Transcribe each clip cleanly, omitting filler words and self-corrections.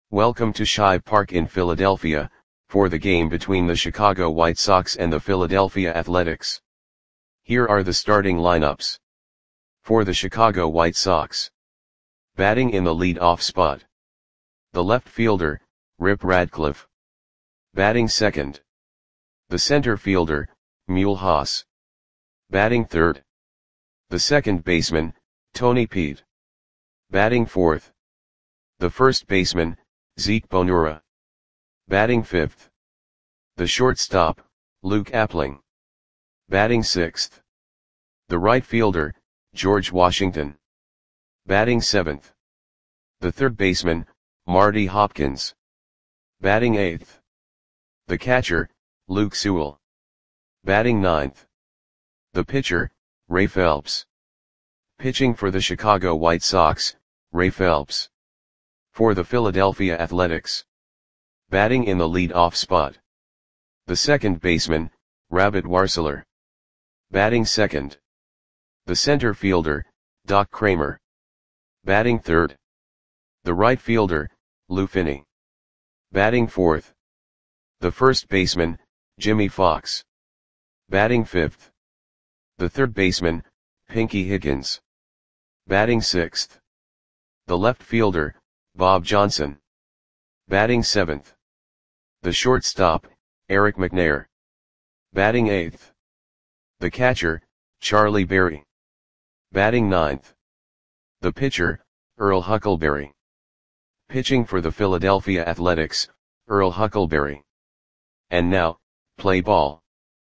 Welcome to Shive Park in Philadelphia, for the game between the Chicago White Sox and the Philadelphia Athletics. Here are the starting lineups. For the Chicago White Sox. Batting in the lead-off spot. The left fielder, Rip Radcliffe. Batting second. The center fielder, Mule Haas. Batting third. The second baseman, Tony Pete. Batting fourth. The first baseman, Zeke Bonura. Batting fifth. The shortstop, Luke Appling. Batting sixth. The right fielder, George Washington. Batting seventh. The third baseman, Marty Hopkins. Batting eighth. The catcher, Luke Sewell. Batting ninth. The pitcher, Ray Phelps. Pitching for the Chicago White Sox, Ray Phelps. For the Philadelphia Athletics. Batting in the lead-off spot. The second baseman, Rabbit Warseler. Batting second. The center fielder, Doc Kramer. Batting third. The right fielder, Lou Finney. Batting fourth. The first baseman, Jimmy Fox. Batting fifth. The third baseman, Pinky Higgins. Batting sixth. The left fielder, Bob Johnson. Batting seventh. The shortstop, Eric McNair. Batting eighth. The catcher, Charlie Berry. Batting ninth. The pitcher, Earl Huckleberry. Pitching for the Philadelphia Athletics, Earl Huckleberry. And now, play ball.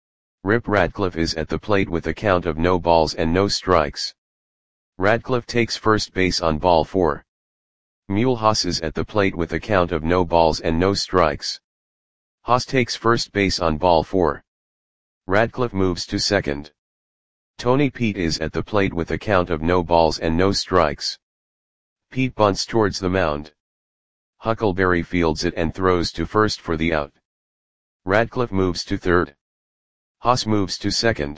Rip Radcliffe is at the plate with a count of no balls and no strikes. Radcliffe takes first base on ball 4. Mule Haas is at the plate with a count of no balls and no strikes. Haas takes first base on ball 4. Radcliffe moves to second. Tony Pete is at the plate with a count of no balls and no strikes. Pete bunts towards the mound. Huckleberry fields it and throws to first for the out. Radcliffe moves to third. Haas moves to second.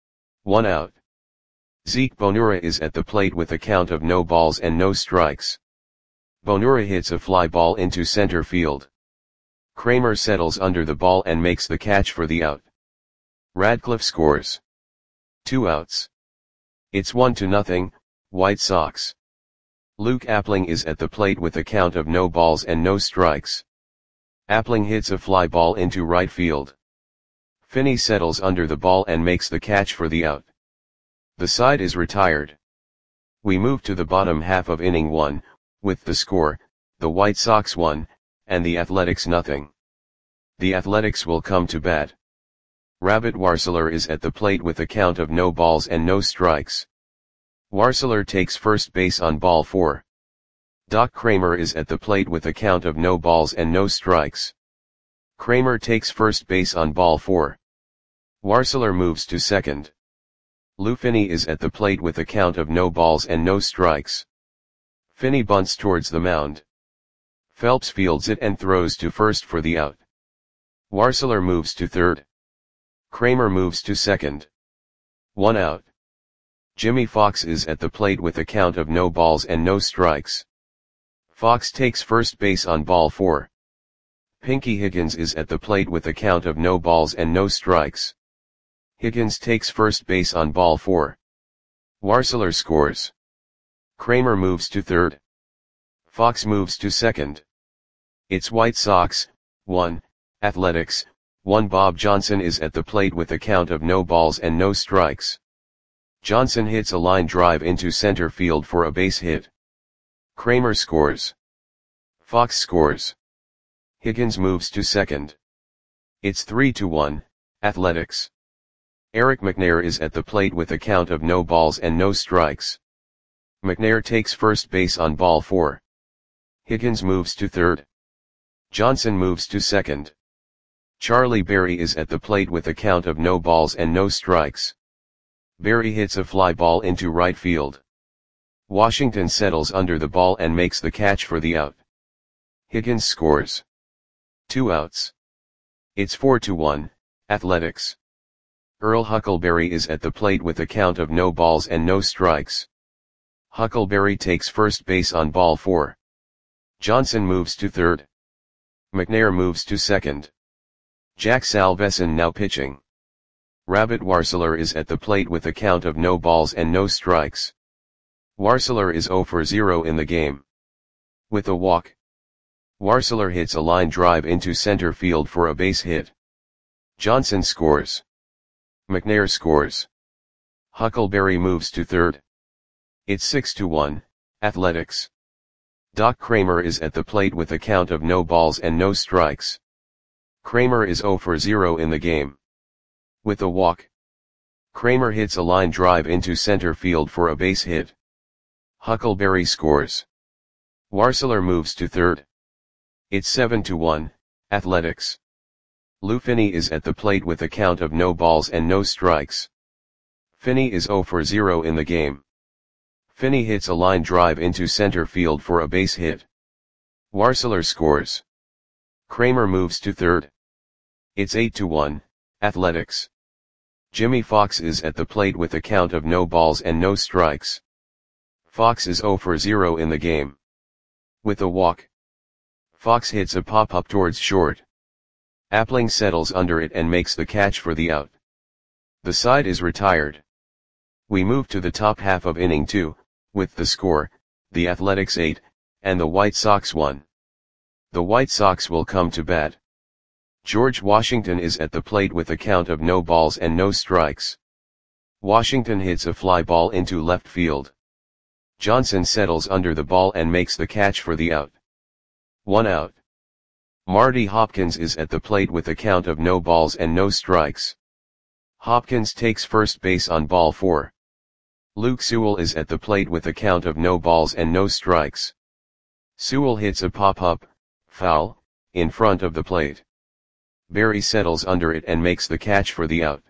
1 out. Zeke Bonura is at the plate with a count of no balls and no strikes. Bonura hits a fly ball into center field. Kramer settles under the ball and makes the catch for the out. Radcliffe scores. 2 outs. It's 1-0, White Sox. Luke Appling is at the plate with a count of no balls and no strikes. Appling hits a fly ball into right field. Finney settles under the ball and makes the catch for the out. The side is retired. We move to the bottom half of inning 1, with the score, the White Sox 1, and the Athletics 0. The Athletics will come to bat. Rabbit Warseler is at the plate with a count of no balls and no strikes. Warseler takes first base on ball 4. Doc Kramer is at the plate with a count of no balls and no strikes. Kramer takes first base on ball 4. Warseler moves to second. Lou Finney is at the plate with a count of no balls and no strikes. Finney bunts towards the mound. Phelps fields it and throws to first for the out. Warseler moves to third. Kramer moves to second. 1 out. Jimmy Fox is at the plate with a count of no balls and no strikes. Fox takes first base on ball 4. Pinky Higgins is at the plate with a count of no balls and no strikes. Higgins takes first base on ball 4. Warseler scores. Kramer moves to third. Fox moves to second. It's White Sox, 1, Athletics, 1. Bob Johnson is at the plate with a count of no balls and no strikes. Johnson hits a line drive into center field for a base hit. Kramer scores. Fox scores. Higgins moves to second. It's 3-1, Athletics. Eric McNair is at the plate with a count of no balls and no strikes. McNair takes first base on ball 4. Higgins moves to third. Johnson moves to second. Charlie Berry is at the plate with a count of no balls and no strikes. Berry hits a fly ball into right field. Washington settles under the ball and makes the catch for the out. Higgins scores. 2 outs. It's 4-1, Athletics. Earl Huckleberry is at the plate with a count of no balls and no strikes. Huckleberry takes first base on ball 4. Johnson moves to third. McNair moves to second. Jack Salveson now pitching. Rabbit Warseler is at the plate with a count of no balls and no strikes. Warseler is 0 for 0 in the game. With a walk. Warseler hits a line drive into center field for a base hit. Johnson scores. McNair scores. Huckleberry moves to third. It's 6-1, Athletics. Doc Kramer is at the plate with a count of no balls and no strikes. Kramer is 0 for 0 in the game. With a walk. Kramer hits a line drive into center field for a base hit. Huckleberry scores. Warseler moves to third. It's 7-1, Athletics. Lou Finney is at the plate with a count of no balls and no strikes. Finney is 0 for 0 in the game. Finney hits a line drive into center field for a base hit. Warseler scores. Kramer moves to third. It's 8-1, Athletics. Jimmy Fox is at the plate with a count of no balls and no strikes. Fox is 0 for 0 in the game. With a walk. Fox hits a pop-up towards short. Appling settles under it and makes the catch for the out. The side is retired. We move to the top half of inning 2, with the score, the Athletics 8, and the White Sox 1. The White Sox will come to bat. George Washington is at the plate with a count of no balls and no strikes. Washington hits a fly ball into left field. Johnson settles under the ball and makes the catch for the out. 1 out. Marty Hopkins is at the plate with a count of no balls and no strikes. Hopkins takes first base on ball 4. Luke Sewell is at the plate with a count of no balls and no strikes. Sewell hits a pop-up, foul, in front of the plate. Barry settles under it and makes the catch for the out.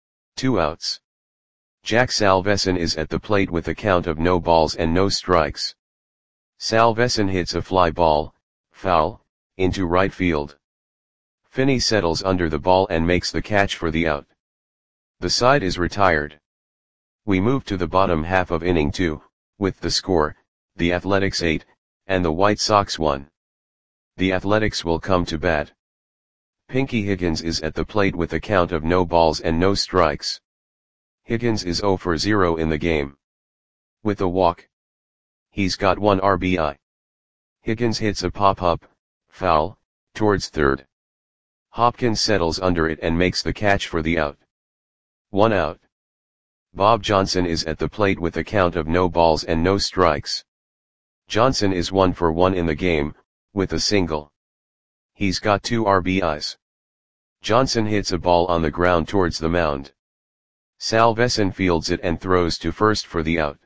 2 outs. Jack Salveson is at the plate with a count of no balls and no strikes. Salveson hits a fly ball, foul, into right field. Finney settles under the ball and makes the catch for the out. The side is retired. We move to the bottom half of inning 2, with the score, the Athletics 8, and the White Sox 1. The Athletics will come to bat. Pinky Higgins is at the plate with a count of no balls and no strikes. Higgins is 0 for 0 in the game. With a walk. He's got 1 RBI. Higgins hits a pop-up, foul, towards third. Hopkins settles under it and makes the catch for the out. 1 out. Bob Johnson is at the plate with a count of no balls and no strikes. Johnson is 1 for 1 in the game, with a single. He's got 2 RBIs. Johnson hits a ball on the ground towards the mound. Salveson fields it and throws to first for the out.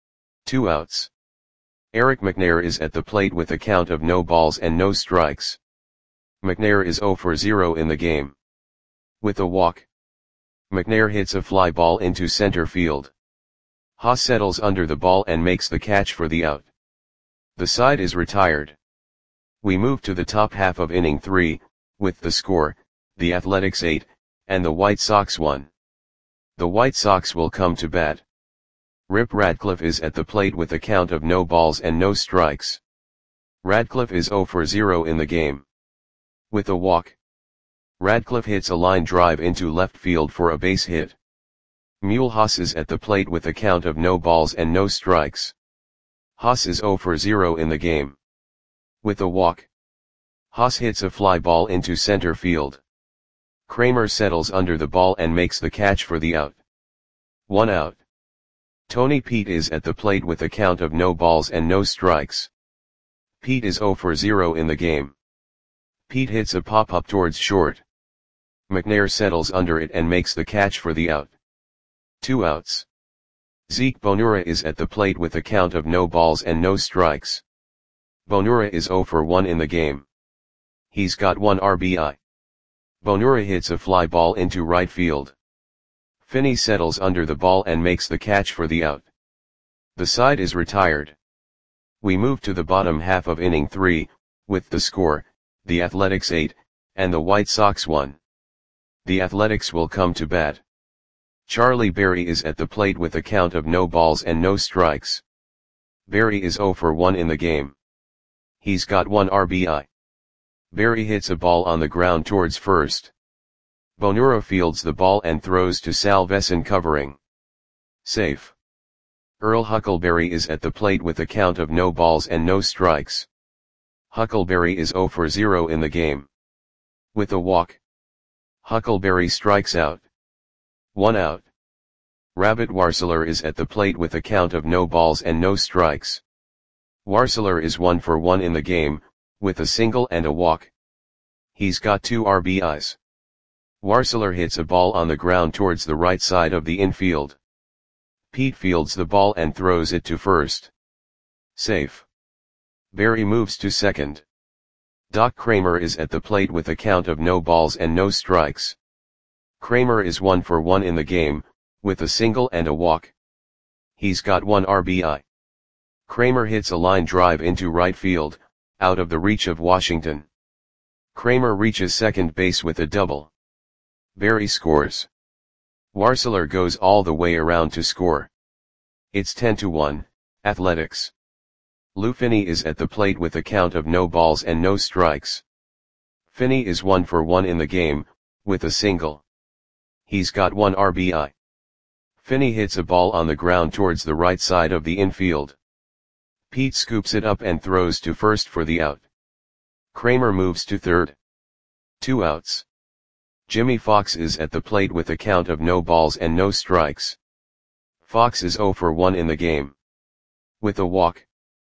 2 outs. Eric McNair is at the plate with a count of no balls and no strikes. McNair is 0 for 0 in the game. With a walk. McNair hits a fly ball into center field. Haas settles under the ball and makes the catch for the out. The side is retired. We move to the top half of inning 3, with the score, the Athletics 8, and the White Sox 1. The White Sox will come to bat. Rip Radcliffe is at the plate with a count of no balls and no strikes. Radcliffe is 0 for 0 in the game. With a walk. Radcliffe hits a line drive into left field for a base hit. Mule Haas is at the plate with a count of no balls and no strikes. Haas is 0 for 0 in the game. With a walk. Haas hits a fly ball into center field. Kramer settles under the ball and makes the catch for the out. 1 out. Tony Pete is at the plate with a count of no balls and no strikes. Pete is 0 for 0 in the game. Pete hits a pop-up towards short. McNair settles under it and makes the catch for the out. 2 outs. Zeke Bonura is at the plate with a count of no balls and no strikes. Bonura is 0 for 1 in the game. He's got 1 RBI. Bonura hits a fly ball into right field. Finney settles under the ball and makes the catch for the out. The side is retired. We move to the bottom half of inning 3, with the score, the Athletics 8, and the White Sox 1. The Athletics will come to bat. Charlie Berry is at the plate with a count of no balls and no strikes. Berry is 0 for 1 in the game. He's got 1 RBI. Berry hits a ball on the ground towards first. Bonura fields the ball and throws to Salveson covering. Safe. Earl Huckleberry is at the plate with a count of no balls and no strikes. Huckleberry is 0 for 0 in the game. With a walk, Huckleberry strikes out. 1 out. Rabbit Warseler is at the plate with a count of no balls and no strikes. Warseler is 1 for 1 in the game, with a single and a walk. He's got 2 RBIs. Warseler hits a ball on the ground towards the right side of the infield. Pete fields the ball and throws it to first. Safe. Berry moves to second. Doc Kramer is at the plate with a count of no balls and no strikes. Kramer is 1 for 1 in the game, with a single and a walk. He's got 1 RBI. Kramer hits a line drive into right field, out of the reach of Washington. Kramer reaches second base with a double. Berry scores. Warseler goes all the way around to score. It's 10-1, Athletics. Lou Finney is at the plate with a count of no balls and no strikes. Finney is 1 for 1 in the game, with a single. He's got 1 RBI. Finney hits a ball on the ground towards the right side of the infield. Pete scoops it up and throws to first for the out. Kramer moves to third. 2 outs. Jimmy Fox is at the plate with a count of no balls and no strikes. Fox is 0 for 1 in the game. With a walk,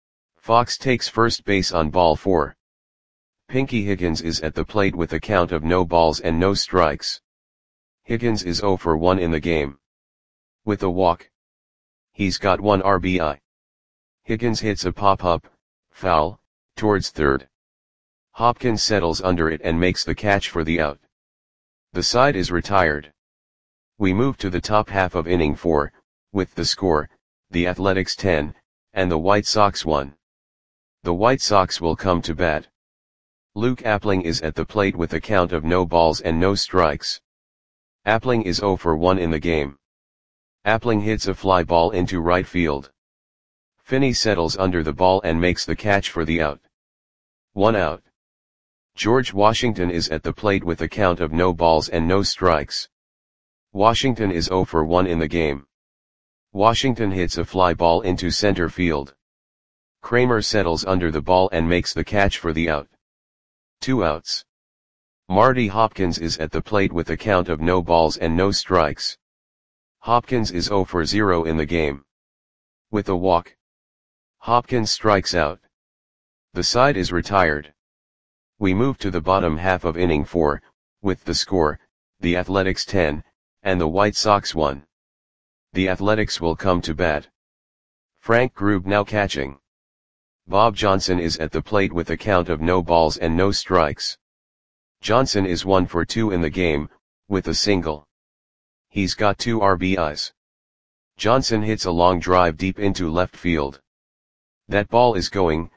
Fox takes first base on ball 4. Pinky Higgins is at the plate with a count of no balls and no strikes. Higgins is 0 for 1 in the game. With a walk, he's got 1 RBI. Higgins hits a pop-up, foul, towards third. Hopkins settles under it and makes the catch for the out. The side is retired. We move to the top half of inning 4, with the score, the Athletics 10, and the White Sox 1. The White Sox will come to bat. Luke Appling is at the plate with a count of no balls and no strikes. Appling is 0 for 1 in the game. Appling hits a fly ball into right field. Finney settles under the ball and makes the catch for the out. 1 out. George Washington is at the plate with a count of no balls and no strikes. Washington is 0 for 1 in the game. Washington hits a fly ball into center field. Kramer settles under the ball and makes the catch for the out. 2 outs. Marty Hopkins is at the plate with a count of no balls and no strikes. Hopkins is 0 for 0 in the game. With a walk, Hopkins strikes out. The side is retired. We move to the bottom half of inning 4, with the score, the Athletics 10, and the White Sox 1. The Athletics will come to bat. Frank Grube now catching. Bob Johnson is at the plate with a count of no balls and no strikes. Johnson is 1 for 2 in the game, with a single. He's got 2 RBIs. Johnson hits a long drive deep into left field. That ball is gone.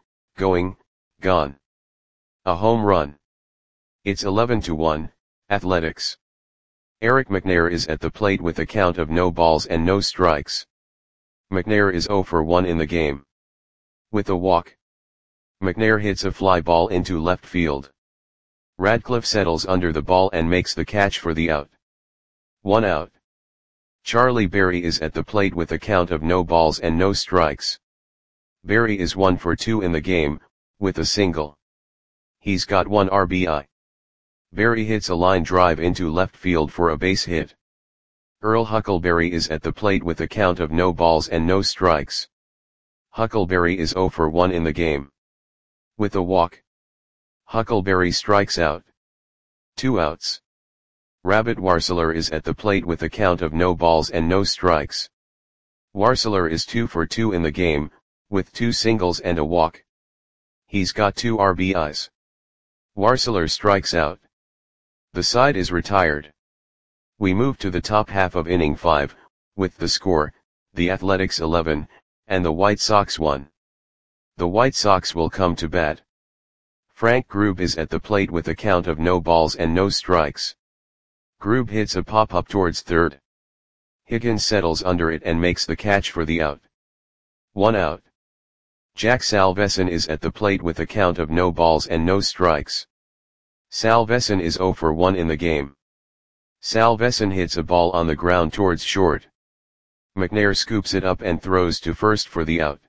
A home run. It's 11-1, Athletics. Eric McNair is at the plate with a count of no balls and no strikes. McNair is 0 for 1 in the game. With a walk, McNair hits a fly ball into left field. Radcliffe settles under the ball and makes the catch for the out. 1 out. Charlie Berry is at the plate with a count of no balls and no strikes. Berry is 1 for 2 in the game, with a single. He's got 1 RBI. Berry hits a line drive into left field for a base hit. Earl Huckleberry is at the plate with a count of no balls and no strikes. Huckleberry is 0 for 1 in the game. With a walk, Huckleberry strikes out. 2 outs. Rabbit Warseler is at the plate with a count of no balls and no strikes. Warseler is 2 for 2 in the game, with 2 singles and a walk. He's got 2 RBIs. Warseler strikes out. The side is retired. We move to the top half of inning 5, with the score, the Athletics 11, and the White Sox 1. The White Sox will come to bat. Frank Grube is at the plate with a count of no balls and no strikes. Grube hits a pop-up towards third. Higgins settles under it and makes the catch for the out. 1 out. Jack Salveson is at the plate with a count of no balls and no strikes. Salveson is 0 for 1 in the game. Salveson hits a ball on the ground towards short. McNair scoops it up and throws to first for the out.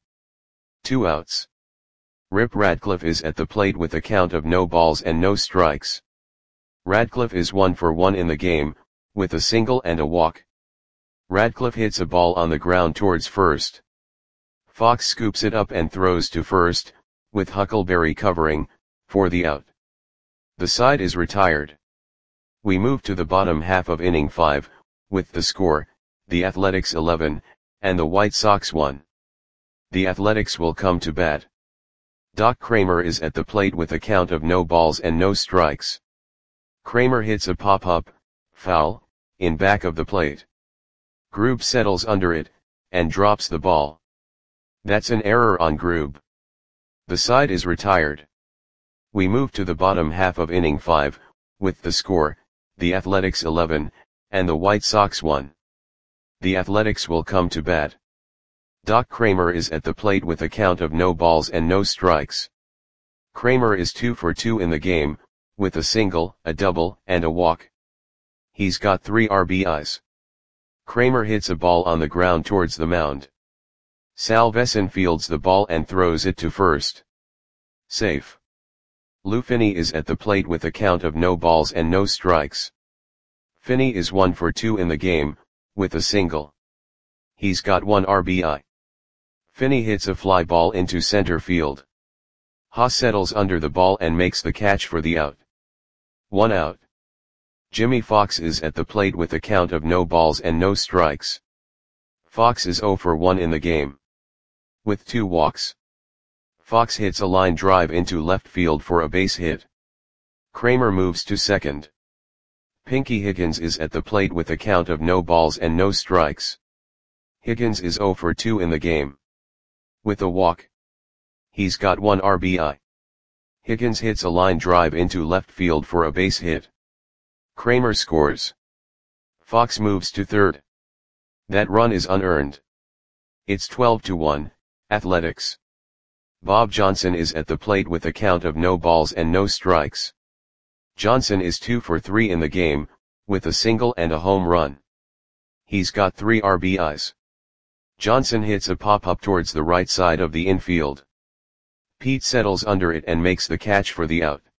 2 outs. Rip Radcliffe is at the plate with a count of no balls and no strikes. Radcliffe is 1 for 1 in the game, with a single and a walk. Radcliffe hits a ball on the ground towards first. Fox scoops it up and throws to first, with Huckleberry covering, for the out. The side is retired. We move to the bottom half of inning 5, with the score, the Athletics 11, and the White Sox 1. The Athletics will come to bat. Doc Kramer is at the plate with a count of no balls and no strikes. Kramer hits a pop-up, foul, in back of the plate. Grube settles under it, and drops the ball. That's an error on Grube. The side is retired. We move to the bottom half of inning 5, with the score, the Athletics 11, and the White Sox 1. The Athletics will come to bat. Doc Kramer is at the plate with a count of no balls and no strikes. Kramer is 2 for 2 in the game, with a single, a double, and a walk. He's got 3 RBIs. Kramer hits a ball on the ground towards the mound. Salveson fields the ball and throws it to first. Safe. Lou Finney is at the plate with a count of no balls and no strikes. Finney is 1 for 2 in the game, with a single. He's got 1 RBI. Finney hits a fly ball into center field. Haas settles under the ball and makes the catch for the out. 1 out. Jimmy Fox is at the plate with a count of no balls and no strikes. Fox is 0 for 1 in the game. With 2 walks. Fox hits a line drive into left field for a base hit. Kramer moves to second. Pinky Higgins is at the plate with a count of no balls and no strikes. Higgins is 0 for 2 in the game. With a walk. He's got 1 RBI. Higgins hits a line drive into left field for a base hit. Kramer scores. Fox moves to third. That run is unearned. It's 12-1, Athletics. Bob Johnson is at the plate with a count of no balls and no strikes. Johnson is 2 for 3 in the game, with a single and a home run. He's got 3 RBIs. Johnson hits a pop-up towards the right side of the infield. Pete settles under it and makes the catch for the out.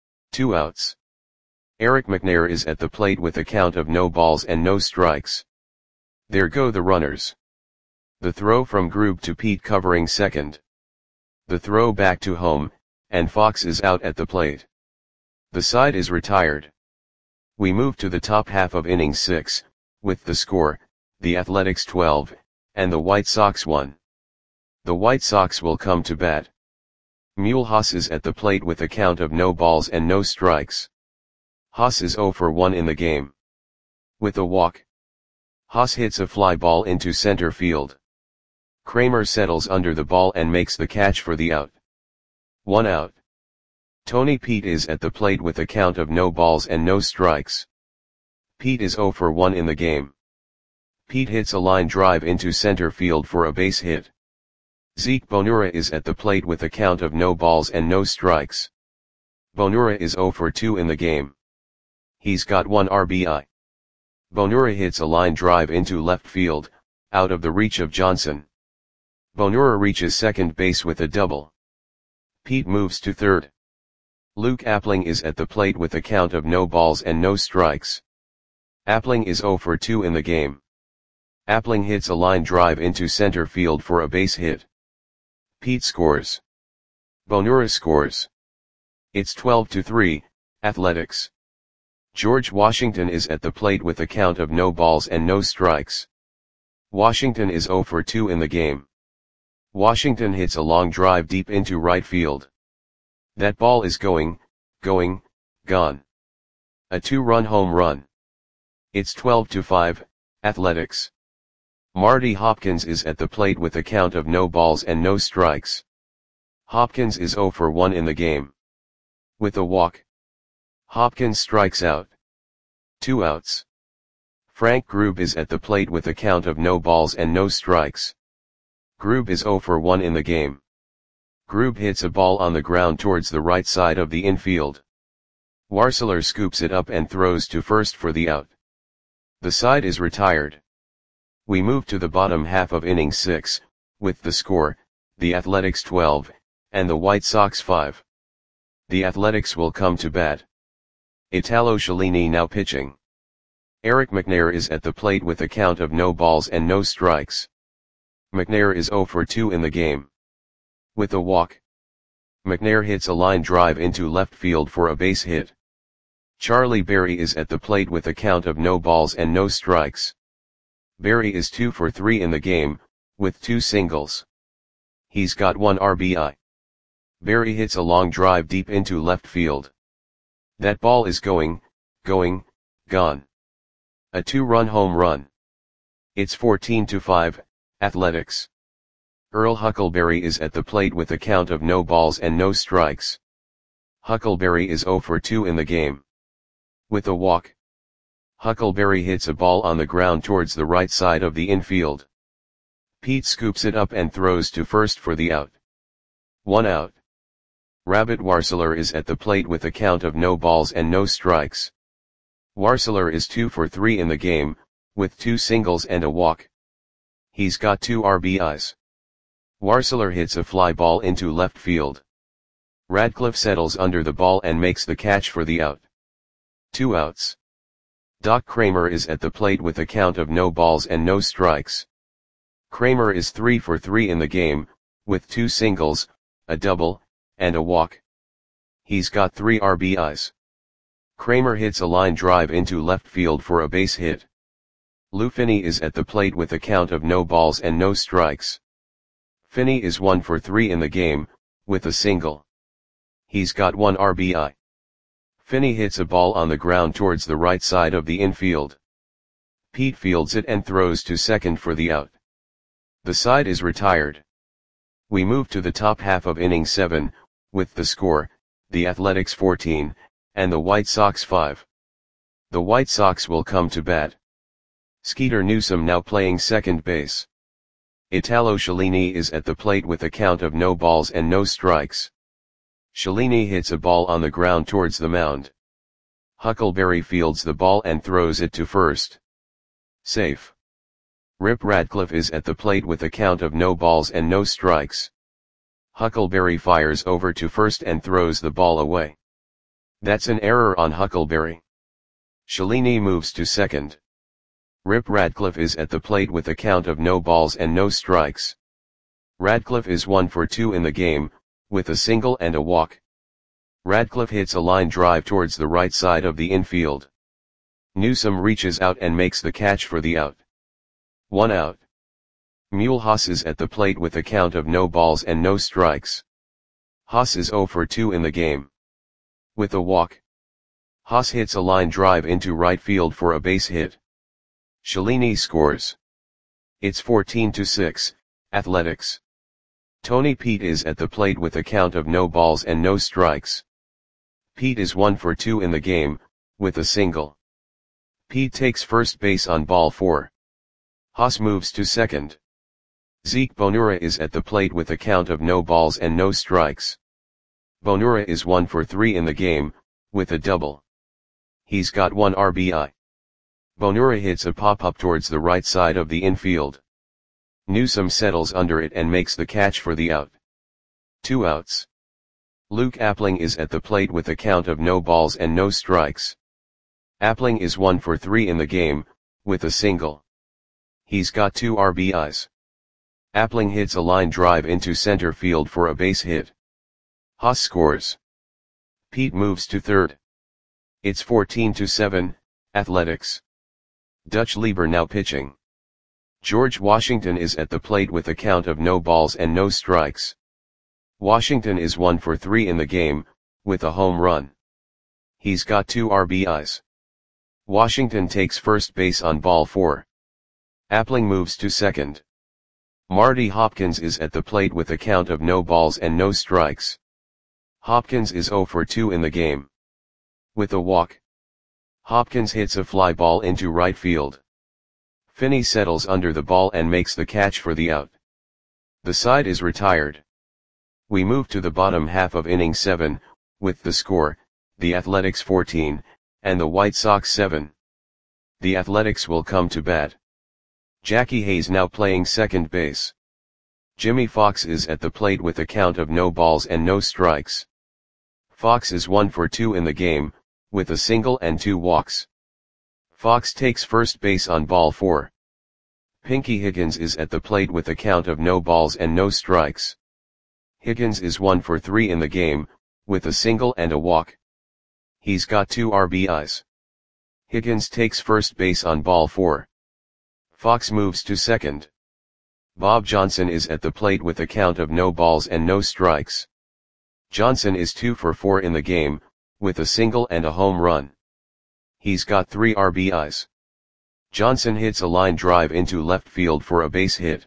2 outs. Eric McNair is at the plate with a count of no balls and no strikes. There go the runners. The throw from Grube to Pete covering second. The throw back to home, and Fox is out at the plate. The side is retired. We move to the top half of inning 6, with the score, the Athletics 12, and the White Sox 1. The White Sox will come to bat. Mule Haas is at the plate with a count of no balls and no strikes. Haas is 0 for 1 in the game. With a walk. Haas hits a fly ball into center field. Kramer settles under the ball and makes the catch for the out. 1 out. Tony Pete is at the plate with a count of no balls and no strikes. Pete is 0 for 1 in the game. Pete hits a line drive into center field for a base hit. Zeke Bonura is at the plate with a count of no balls and no strikes. Bonura is 0 for 2 in the game. He's got 1 RBI. Bonura hits a line drive into left field, out of the reach of Johnson. Bonura reaches second base with a double. Pete moves to third. Luke Appling is at the plate with a count of no balls and no strikes. Appling is 0 for 2 in the game. Appling hits a line drive into center field for a base hit. Pete scores. Bonura scores. It's 12-3, Athletics. George Washington is at the plate with a count of no balls and no strikes. Washington is 0 for 2 in the game. Washington hits a long drive deep into right field. That ball is gone. A 2-run home run. It's 12-5, Athletics. Marty Hopkins is at the plate with a count of no balls and no strikes. Hopkins is 0 for 1 in the game. With a walk. Hopkins strikes out. 2 outs. Frank Grube is at the plate with a count of no balls and no strikes. Grube is 0 for 1 in the game. Grube hits a ball on the ground towards the right side of the infield. Warseler scoops it up and throws to first for the out. The side is retired. We move to the bottom half of inning 6, with the score, the Athletics 12, and the White Sox 5. The Athletics will come to bat. Italo Cellini now pitching. Eric McNair is at the plate with a count of no balls and no strikes. McNair is 0 for 2 in the game. With a walk, McNair hits a line drive into left field for a base hit. Charlie Berry is at the plate with a count of no balls and no strikes. Berry is 2 for 3 in the game, with 2 singles. He's got 1 RBI. Berry hits a long drive deep into left field. That ball is gone. A 2-run home run. It's 14-5, Athletics. Earl Huckleberry is at the plate with a count of no balls and no strikes. Huckleberry is 0 for 2 in the game. With a walk, Huckleberry hits a ball on the ground towards the right side of the infield. Pete scoops it up and throws to first for the out. 1 out. Rabbit Warseler is at the plate with a count of no balls and no strikes. Warseler is 2 for 3 in the game, with 2 singles and a walk. He's got 2 RBIs. Warseler hits a fly ball into left field. Radcliffe settles under the ball and makes the catch for the out. 2 outs. Doc Kramer is at the plate with a count of no balls and no strikes. Kramer is 3 for 3 in the game, with 2 singles, a double, and a walk. He's got 3 RBIs. Kramer hits a line drive into left field for a base hit. Lou Finney is at the plate with a count of no balls and no strikes. Finney is 1 for 3 in the game, with a single. He's got 1 RBI. Finney hits a ball on the ground towards the right side of the infield. Pete fields it and throws to second for the out. The side is retired. We move to the top half of inning 7, with the score, the Athletics 14, and the White Sox 5. The White Sox will come to bat. Skeeter Newsom now playing second base. Italo Cellini is at the plate with a count of no balls and no strikes. Cellini hits a ball on the ground towards the mound. Huckleberry fields the ball and throws it to first. Safe. Rip Radcliffe is at the plate with a count of no balls and no strikes. Huckleberry fires over to first and throws the ball away. That's an error on Huckleberry. Cellini moves to second. Rip Radcliffe is at the plate with a count of no balls and no strikes. Radcliffe is 1 for 2 in the game, with a single and a walk. Radcliffe hits a line drive towards the right side of the infield. Newsom reaches out and makes the catch for the out. 1 out. Mule Haas is at the plate with a count of no balls and no strikes. Haas is 0 for 2 in the game. With a walk, Haas hits a line drive into right field for a base hit. Cellini scores. It's 14-6, Athletics. Tony Pete is at the plate with a count of no balls and no strikes. Pete is 1 for 2 in the game, with a single. Pete takes first base on ball 4. Haas moves to second. Zeke Bonura is at the plate with a count of no balls and no strikes. Bonura is 1 for 3 in the game, with a double. He's got 1 RBI. Bonura hits a pop-up towards the right side of the infield. Newsom settles under it and makes the catch for the out. 2 outs. Luke Appling is at the plate with a count of no balls and no strikes. Appling is 1 for 3 in the game, with a single. He's got 2 RBIs. Appling hits a line drive into center field for a base hit. Haas scores. Pete moves to third. It's 14-7, Athletics. Dutch Lieber now pitching. George Washington is at the plate with a count of no balls and no strikes. Washington is 1 for 3 in the game, with a home run. He's got 2 RBIs. Washington takes first base on ball 4. Appling moves to second. Marty Hopkins is at the plate with a count of no balls and no strikes. Hopkins is 0 for 2 in the game. With a walk, Hopkins hits a fly ball into right field. Finney settles under the ball and makes the catch for the out. The side is retired. We move to the bottom half of inning 7, with the score, the Athletics 14, and the White Sox 7. The Athletics will come to bat. Jackie Hayes now playing second base. Jimmy Fox is at the plate with a count of no balls and no strikes. Fox is 1 for 2 in the game, with a single and 2 walks. Fox takes first base on ball 4. Pinky Higgins is at the plate with a count of no balls and no strikes. Higgins is 1 for 3 in the game, with a single and a walk. He's got 2 RBIs. Higgins takes first base on ball 4. Fox moves to second. Bob Johnson is at the plate with a count of no balls and no strikes. Johnson is 2 for 4 in the game, with a single and a home run. He's got 3 RBIs. Johnson hits a line drive into left field for a base hit.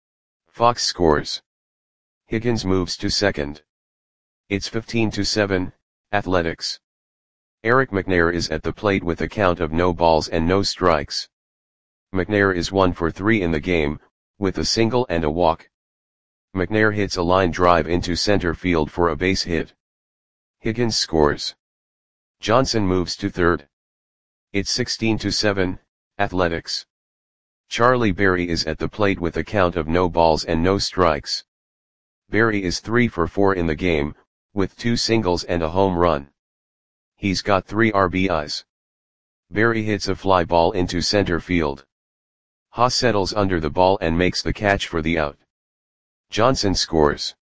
Fox scores. Higgins moves to second. It's 15-7, Athletics. Eric McNair is at the plate with a count of no balls and no strikes. McNair is 1 for 3 in the game, with a single and a walk. McNair hits a line drive into center field for a base hit. Higgins scores. Johnson moves to third. It's 16-7, Athletics. Charlie Berry is at the plate with a count of no balls and no strikes. Berry is 3 for 4 in the game, with 2 singles and a home run. He's got 3 RBIs. Berry hits a fly ball into center field. Haas settles under the ball and makes the catch for the out. Johnson scores.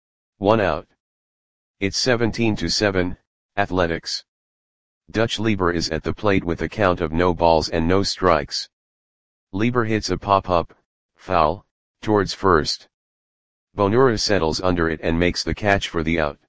1 out. It's 17-7, Athletics. Dutch Lieber is at the plate with a count of no balls and no strikes. Lieber hits a pop-up, foul, towards first. Bonura settles under it and makes the catch for the out.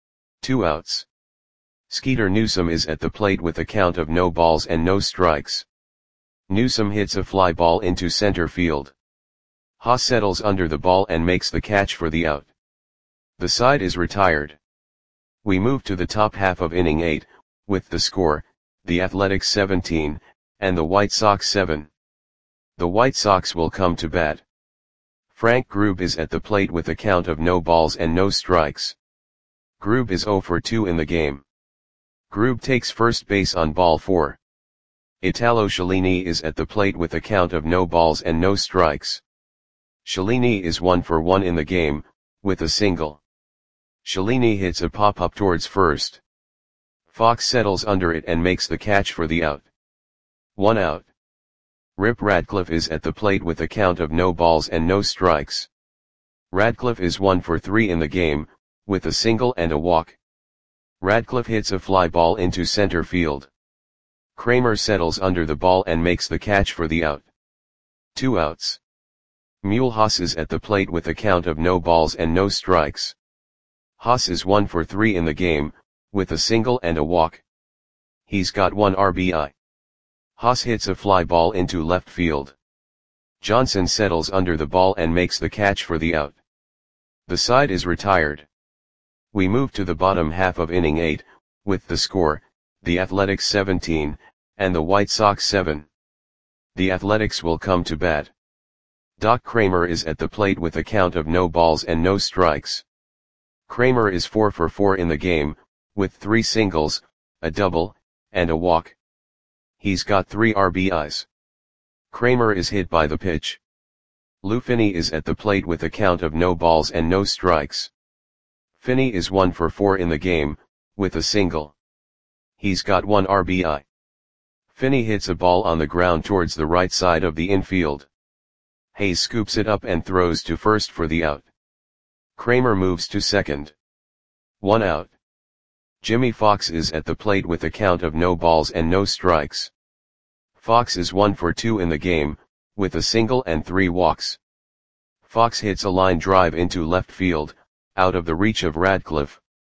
2 outs. Skeeter Newsom is at the plate with a count of no balls and no strikes. Newsom hits a fly ball into center field. Haas settles under the ball and makes the catch for the out. The side is retired. We move to the top half of inning 8, with the score, the Athletics 17, and the White Sox 7. The White Sox will come to bat. Frank Grube is at the plate with a count of no balls and no strikes. Grube is 0 for 2 in the game. Grube takes first base on ball 4. Italo Cellini is at the plate with a count of no balls and no strikes. Cellini is 1 for 1 in the game, with a single. Cellini hits a pop-up towards first. Fox settles under it and makes the catch for the out. 1 out. Rip Radcliffe is at the plate with a count of no balls and no strikes. Radcliffe is 1 for 3 in the game, with a single and a walk. Radcliffe hits a fly ball into center field. Kramer settles under the ball and makes the catch for the out. 2 outs. Mule Haas is at the plate with a count of no balls and no strikes. Haas is 1 for 3 in the game, with a single and a walk. He's got 1 RBI. Haas hits a fly ball into left field. Johnson settles under the ball and makes the catch for the out. The side is retired. We move to the bottom half of inning 8, with the score, the Athletics 17, and the White Sox 7. The Athletics will come to bat. Doc Kramer is at the plate with a count of no balls and no strikes. Kramer is 4 for 4 in the game, with 3 singles, a double, and a walk. He's got 3 RBIs. Kramer is hit by the pitch. Lou Finney is at the plate with a count of no balls and no strikes. Finney is 1 for 4 in the game, with a single. He's got 1 RBI. Finney hits a ball on the ground towards the right side of the infield. Hayes scoops it up and throws to first for the out. Kramer moves to second. 1 out. Jimmy Fox is at the plate with a count of no balls and no strikes. Fox is 1 for 2 in the game, with a single and 3 walks. Fox hits a line drive into left field, out of the reach of Radcliffe.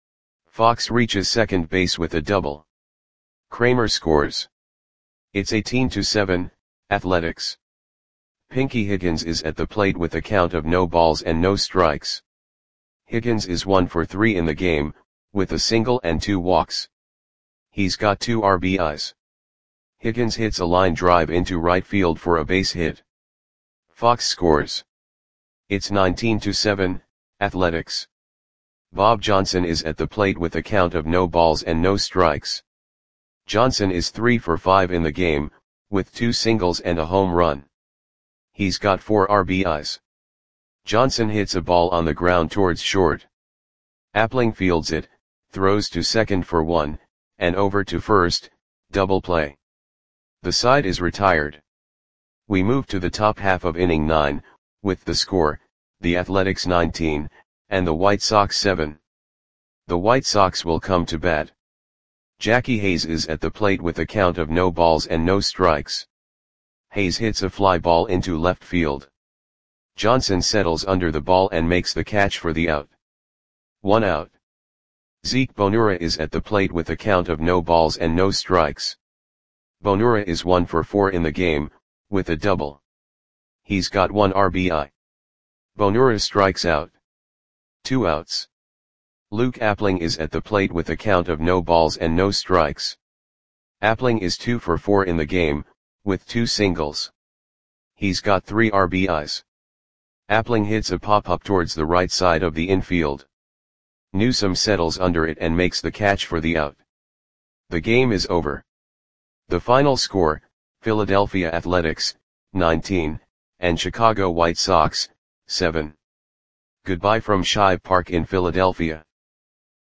Fox reaches second base with a double. Kramer scores. It's 18-7, Athletics. Pinky Higgins is at the plate with a count of no balls and no strikes. Higgins is 1 for 3 in the game, with a single and 2 walks. He's got 2 RBIs. Higgins hits a line drive into right field for a base hit. Fox scores. It's 19-7, Athletics. Bob Johnson is at the plate with a count of no balls and no strikes. Johnson is 3 for 5 in the game, with 2 singles and a home run. He's got 4 RBIs. Johnson hits a ball on the ground towards short. Appling fields it, throws to second for 1, and over to first, double play. The side is retired. We move to the top half of inning 9, with the score, the Athletics 19, and the White Sox 7. The White Sox will come to bat. Jackie Hayes is at the plate with a count of no balls and no strikes. Hayes hits a fly ball into left field. Johnson settles under the ball and makes the catch for the out. 1 out. Zeke Bonura is at the plate with a count of no balls and no strikes. Bonura is 1 for 4 in the game, with a double. He's got 1 RBI. Bonura strikes out. 2 outs. Luke Appling is at the plate with a count of no balls and no strikes. Appling is 2 for 4 in the game, with 2 singles. He's got 3 RBIs. Appling hits a pop-up towards the right side of the infield. Newsome settles under it and makes the catch for the out. The game is over. The final score, Philadelphia Athletics, 19, and Chicago White Sox, 7. Goodbye from Shibe Park in Philadelphia.